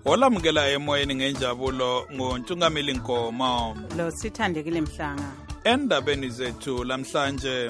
olamukela emoyeni ngenjabulo ngontungameli Nkomo lo Sithandekile Mhlanga. Endabeni zethu lamhlanje,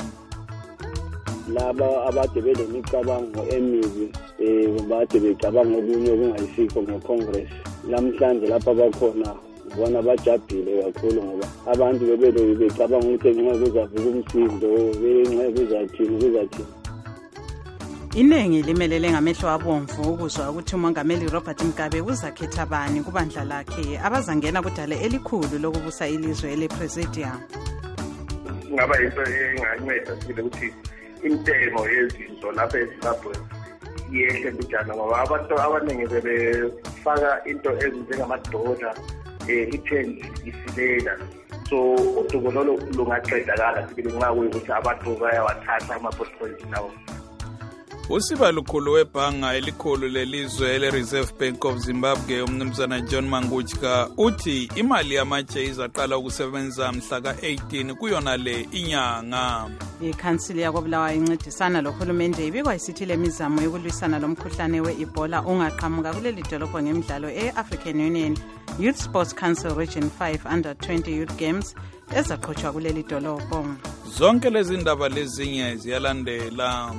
laba abade belemicabango emibi bade becabanga okunye okungayisikho ngeCongress namhlanje lapha bakhona bona bajabhile kakhulu ngoba abantu bebele becabanga ukuthi nxa kuzavuka umsindo nxa kuzathini. Iningi limelele ngamehlo abomvu ukuzwa ukuthi umongameli Robert Mugabe uzakhetha bani kubandla lakhe abazangena kudale elikhulu lokubusa ilizwe lepresidium. Ngaba into enganceda sibile ukuthi intengo yezinto lapha eZimbabwe yehle njalo ngoba abantu abaningi bebefaka into ezinjengamadola ithengi isilela, so udubo lolo lungaqedakala sibile nxa kuyikuthi abantu bayawathatha ama-portfolios lawo. Usiba lukhulu webhanga elikhulu lelizwe le-Reserve Bank of Zimbabwe umnumzana John Mangutshka uthi imali yamatshe izaqala ukusebenza mhla ka-18 kuyona le inyanga. Ikhansili yakobulawayo incedisana lohulumende ibikwa isithi lemizamo yokulwisana lomkhuhlane we-Ebola ungaqhamuka kuleli dolobho ngemidlalo e-African Union Youth Sports Council Region 5 Under 20 Youth Games ezaqhutshwa kuleli dolobho. Zonke lezi ndaba lezinye ziyalandela.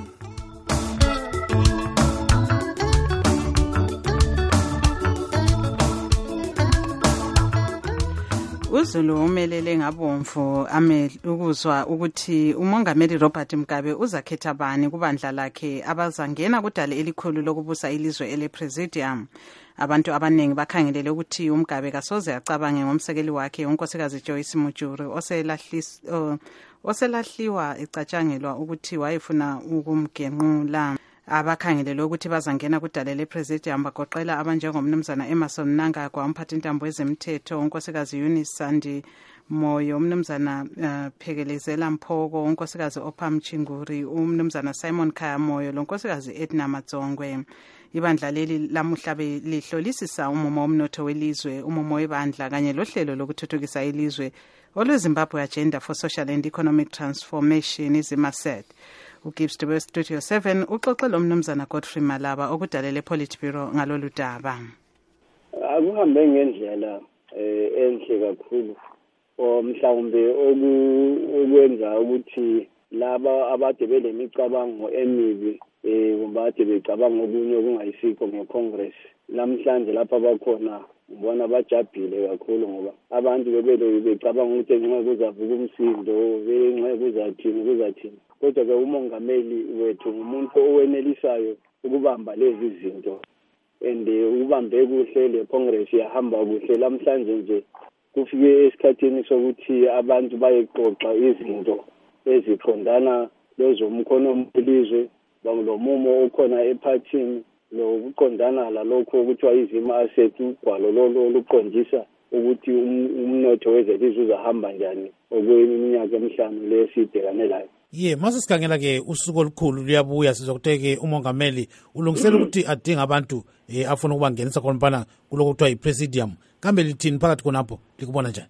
uZulu umelele ngabomvu ukuzwa ukuthi umongameli Robert Mugabe uzakhetha bani kubandla lakhe abazangena kudale elikhulu lokubusa ilizwe elepresidium. Abantu abaningi bakhangelele ukuthi uMugabe kasoze acabange ngomsekeli wakhe unkosikazi Joyce Mujuru oselahliwa ecatshangelwa ukuthi wayefuna ukumgenqula. Abakhangelele ukuthi bazangena kudale lepresidium bagoqela abanjengomnumzana Emerson Mnangagwa, umphathintambo wezemthetho unkosikazi Eunice Sandi Moyo, umnumzana Phekelezela Mphoko, unkosikazi Opha Mchinguri, umnumzana Simon Khaya Moyo, lonkosikazi Edna Matsongwe. Ibandla leli lamuhla lihlolisisa umumo womnotho welizwe, umumo webandla kanye lohlelo lokuthuthukisa ilizwe olweZimbabwe Agenda for Social and Economic Transformation iZIMASET. uGibbs Dube Studio 7 uxoxela umnumzana Godfrey Malaba okudalele Politburo ngalolu daba. Akuhambe ngendlela enhle kakhulu mhlawumbe okwenza ukuthi laba abade belemicabango emibi bade becabanga okunye okungayisikho ngeCongress namhlanje lapha bakhona ngibona bajabhile kakhulu ngoba abantu bebele becabanga ukuthi nxa kuzavuka umsindo nxa kuzathini. Kodwa-ke umongameli wethu ngumuntu owenelisayo ukubamba lezi zinto and ubambe kuhle le Congress yahamba kuhle. Lamhlanje nje kufike esikhathini sokuthi abantu bayeqoqa izinto eziqondana lezomkhono welizwe lomumo okhona ephathini lokuqondana lalokho okuthiwa iZIMASET ugwalo lolo luqondisa ukuthi umnotho wezelizwe uzahamba njani okweminyaka emihlanu lesibhekane layo. Masisikhangela ke usuku olukhulu luyabuya sizokuthe umongameli ulungisela ukuthi adinga abantu afuna ukubangenisa khona kuloko kuthiwa ipresidium. Kambe lithini phakathi khonapho likubona njani?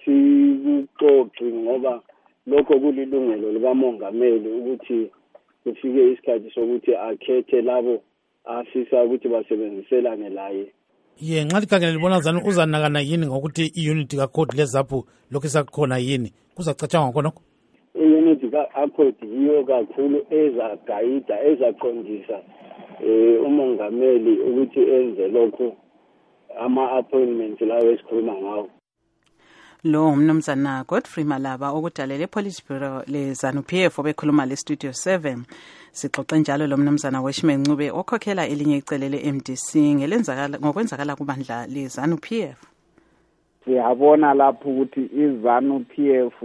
Asikuxoxi ngoba lokho kulilungelo likamongameli ukuthi kufike isikhathi sokuthi akhethe labo afisa ukuthi basebenziselane laye. Nxa likhangela libona zani uzanakana yini ngokuthi iunity kaCode leZAPU lokho isakhona yini kuzacatshangwa khonokho? Iunity kaCode yiyo kakhulu ezagayida ezaqondisa umongameli ukuthi enze lokho ama-appointments lawo esikhuluma ngawo. Lo umnumzana Godfrey Malaba okudalele Politburo leZANU-PF obekhuluma leStudio 7. Sixoxe njalo lo mnumzana Weshman Ncube okhokhela elinye icele leMDC ngokwenzakala kubandla leZANU-PF. Siyabona lapho ukuthi iZANU-PF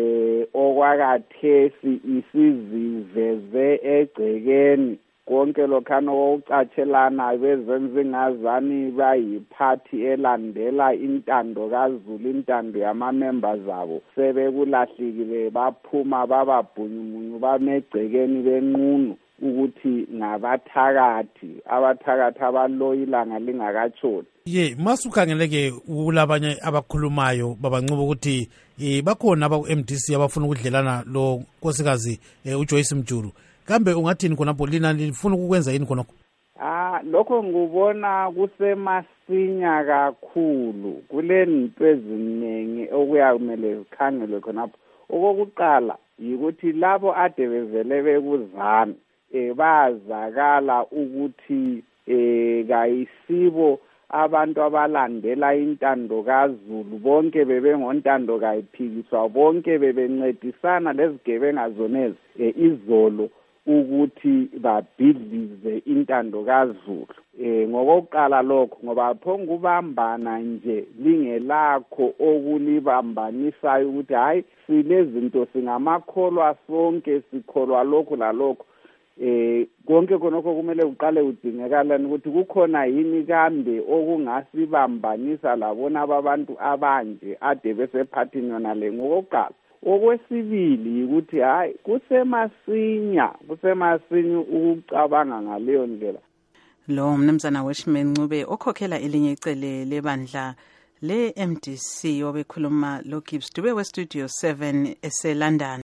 okwakathesi isiziveze egcekeni konke lokhana okucatshelana bezenzingazani bayiphathi elandela intando kaZulu, intando yama-members abo sebekulahlekile baphuma bababhunyu bamegcekeni benqunu ukuthi ngabathakathi abaloyilanga lingakatshoni. Masukhangeleke kulabanye abakhulumayo babancuba ukuthi bakhona abaku-MDC abafuna ukudlelana lo nkosikazi uJoyce Mujuru. Kambe ungathini khonapho lina lifuna ukwenza yini khonokho? Lokho ngubona kusemasi masinya kakhulu kulezinto eziningi okuyakumele zikhangelwe khonapho. Okokuqala yikuthi labo ade bevele bekuzana bazakala ukuthi kayisibo abantu abalandela intando kaZulu, bonke bebengontando kayiphikiswa, bonke bebencedisana lezigebenga zonezi izolo ukuthi babhidlize intando kaZulu. Ngokokuqala lokho ngoba phonga ubambana nje lingelakho okulibambanisayo ukuthi hayi silezinto singamakholwa sonke sikholwa lokho lalokho. Konke konke kumele uqale udingekala ukuthi kukhona yini kambe okungasibambanisa labona abantu abanje ade besephathini yona le. Ngokokuqala. Okwesibili ukuthi hayi kusemasinya ukucabanga ngaleyo ndlela. Lo mnumzana Weshman Ncube okhokhela elinye icele lebandla le MDC obekhuluma lo Gibbs Dube we Studio 7 eseLondon.